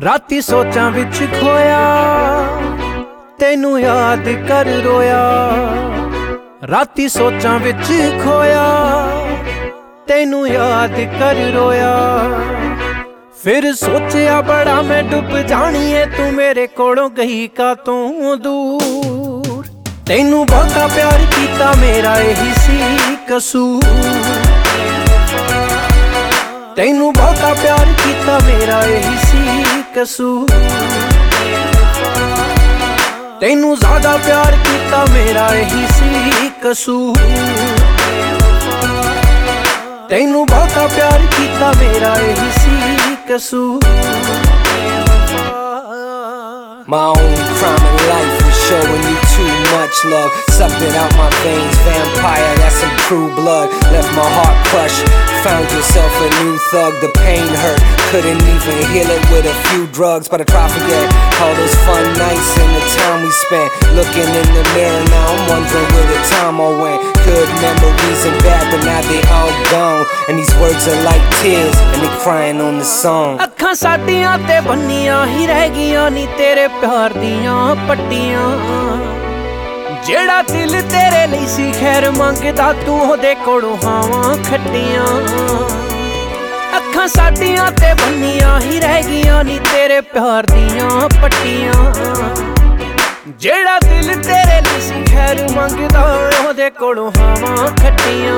राती सोचां विच खोया तैनू याद कर रोया। राती सोचां विच खोया तैनू याद कर रोया। फिर सोचिया बड़ा मैं डुब जानी है तू मेरे कोलों गई का तू दूर। तैनू बहुता प्यार कीता मेरा यही सी कसूर। तैनू बहुता प्यार कीता मेरा यही सी कसूर। तैनू ज्यादा प्यार कीता मेरा यही सी कसूर। तैनू बहुता प्यार कीता मेरा यही सी कसूर। My own crime in life was showing you too much love. Sucked it out my veins, vampire, that's some true blood. Left my heart crushed, found yourself a new thug. The pain hurt, couldn't even heal it with a few drugs. But I try to forget all those fun nights and the time we spent. Looking in the mirror now, I'm wondering where the time all went. Good memories and bad, but now they all gone. And these words are like tears, and they crying on the song. ਅੱਖਾਂ ਸਾਡੀਆਂ ਤੇ ਬੰਨੀਆਂ ਹੀ ਰਹਿ ਗਈਆਂ ਨੀ ਤੇਰੇ ਪਿਆਰ ਦੀਆਂ ਪੱਟੀਆਂ। ਜਿਹੜਾ ਦਿਲ ਤੇਰੇ ਲਈ ਸੀ ਖੈਰ ਮੰਗਦਾ ਤੂੰ ਉਹਦੇ ਕੋਲੋਂ ਹਾਵਾਂ ਖੱਟੀਆਂ। ਅੱਖਾਂ ਸਾਡੀਆਂ ਤੇ ਬੰਨੀਆਂ ਹੀ ਰਹਿ ਗਈਆਂ ਨੀ ਤੇਰੇ ਪਿਆਰ ਦੀਆਂ ਪੱਟੀਆਂ। ਜਿਹੜਾ ਦਿਲ ਤੇਰੇ ਲਈ ਸੀ ਖੈਰ ਮੰਗਦਾ ਉਹਦੇ ਕੋਲੋਂ ਹਾਵਾਂ ਖੱਟੀਆਂ।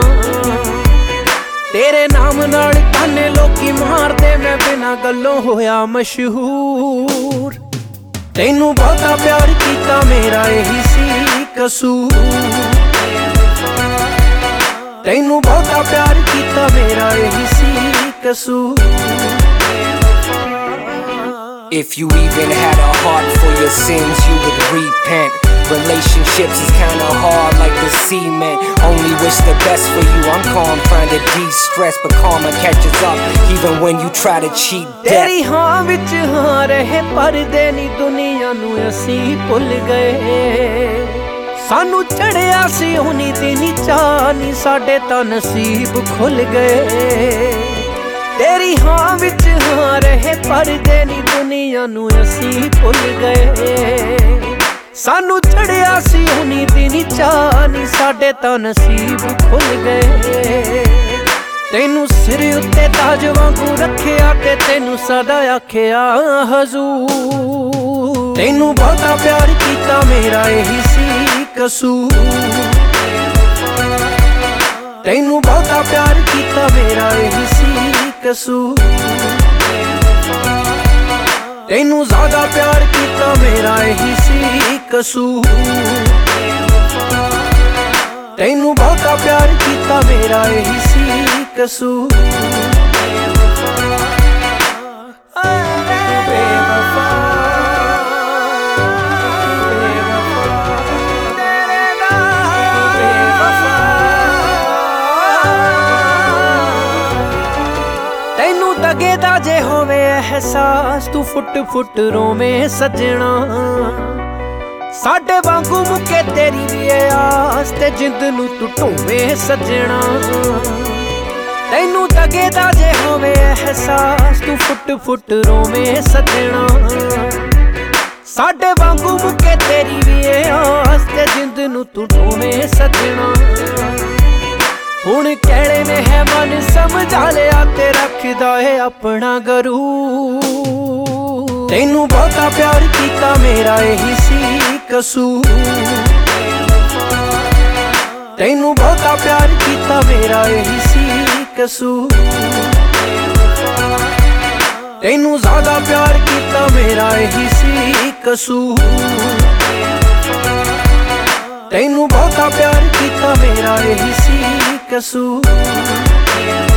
तेरे नाम नाल ताने लोकी मारदे मैं बिना गल्लों होया मशहूर। तैनू बहुता प्यार कीता मेरा यही सी कसूर। तैनू बहुता प्यार कीता मेरा यही सी कसूर। If you even had a heart for your sins, you would repent. Relationships is kinda hard like the cement. Only wish the best for you, I'm calm trying to de-stress, but karma catches up even when you try to cheat death. तेरी हाँ विच हाँ रहे पर्दे नी दुनिया नू असी भुल गए। सानू चढ़िया सी हुनी दी नी चाह नी साडे तां नसीब खुल गए। तेरी हाँ विच हाँ रहे पर्दे नी दुनिया नू असी भुल गए। सानू चढ़िया सी हुनी दी नी चाह नी साडे तां नसीब खुल गए। तैनू सिर उत्ते ताज वांगू रखिया ते तैनू सदा आखिया हजूर। तैनू बहुता प्यार कीता मेरा यही सी कसूर। तैनू बहुता प्यार कीता मेरा यही सी कसूर। तैनू ज्यादा प्यार कीता मेरा यही सी कसूर। तैनू बहुता प्यार कीता मेरा यही सी कसूर। तैनू दगे दा जे होवे एहसास तू फुट फुट रोवे सजना। साडे वांगू मुके तेरी भी आस ते जिंद नू तू ढोवे सजना। तैनू दगे दा जे होवे एहसास तू फुट फुट रोवे सजना। साडे वांगू मुके तेरी भी आस ते जिंद नू तू ढोवे सजना। हुण कहड़े ने है मन समझा लिया ते रखदा है अपना गरूर। तैनू बहुता प्यार कीता मेरा यही सी कसूर। तैनू बहुता प्यार कीता मेरा यही सी कसूर। तैनू ज्यादा प्यार कीता मेरा यही सी कसूर। तैनू बहुता प्यार कीता मेरा यही सी कसूर।